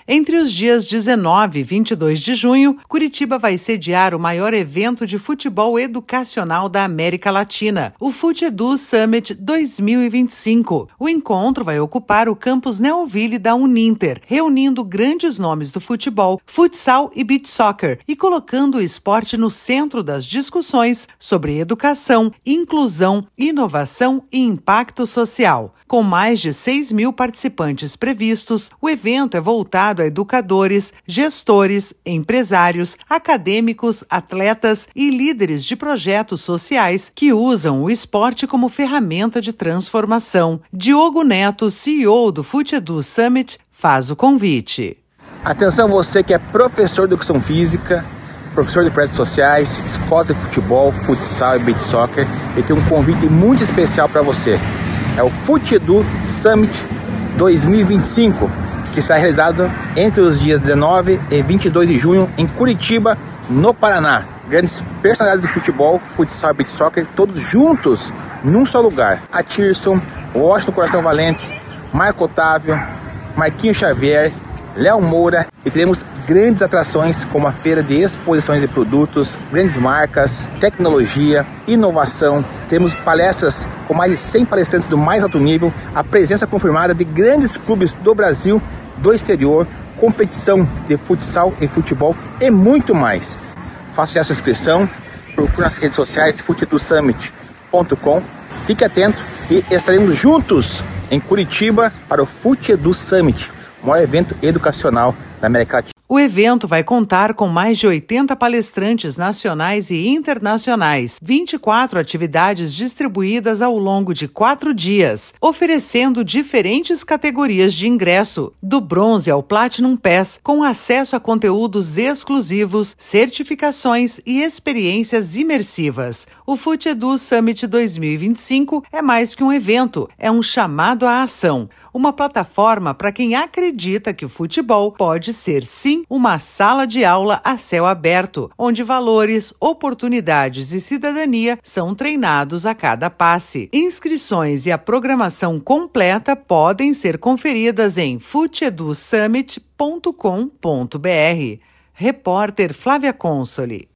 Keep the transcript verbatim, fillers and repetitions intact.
Entre os dias dezenove e vinte e dois de junho, Curitiba vai sediar o maior evento de futebol educacional da América Latina, o FUTEDU Summit dois mil e vinte e cinco. O encontro vai ocupar o campus Neoville da Uninter, reunindo grandes nomes do futebol, futsal e beach soccer e colocando o esporte no centro das discussões sobre educação, inclusão, inovação e impacto social. Com mais de seis mil participantes previstos, o evento é voltado a educadores, gestores, empresários, acadêmicos, atletas e líderes de projetos sociais que usam o esporte como ferramenta de transformação. Diogo Neto, C E O do FUTEDU Summit, faz o convite. Atenção você que é professor de educação física, professor de projetos sociais, escola de futebol, futsal e beach soccer, e tem um convite muito especial para você. É o FUTEDU Summit dois mil e vinte e cinco, que será realizado entre os dias dezenove e vinte e dois de junho em Curitiba, no Paraná. Grandes personalidades de futebol, futsal e beach soccer, todos juntos num só lugar. A Tirson, Washington Coração Valente, Marco Otávio, Marquinhos Xavier, Léo Moura, e teremos grandes atrações como a feira de exposições de produtos, grandes marcas, tecnologia, inovação. Temos palestras com mais de cem palestrantes do mais alto nível, a presença confirmada de grandes clubes do Brasil, do exterior, competição de futsal e futebol e muito mais. Faça já sua inscrição, procure nas redes sociais futedu summit ponto com, fique atento e estaremos juntos em Curitiba para o FUTEDU Summit, o maior evento educacional da América Latina. O evento vai contar com mais de oitenta palestrantes nacionais e internacionais, vinte e quatro atividades distribuídas ao longo de quatro dias, oferecendo diferentes categorias de ingresso, do bronze ao Platinum Pass, com acesso a conteúdos exclusivos, certificações e experiências imersivas. O FUTEDU Summit dois mil e vinte e cinco é mais que um evento, é um chamado à ação, uma plataforma para quem acredita que o futebol pode ser, sim, uma sala de aula a céu aberto, onde valores, oportunidades e cidadania são treinados a cada passe. Inscrições e a programação completa podem ser conferidas em futedu summit ponto com ponto br. Repórter Flávia Consoli.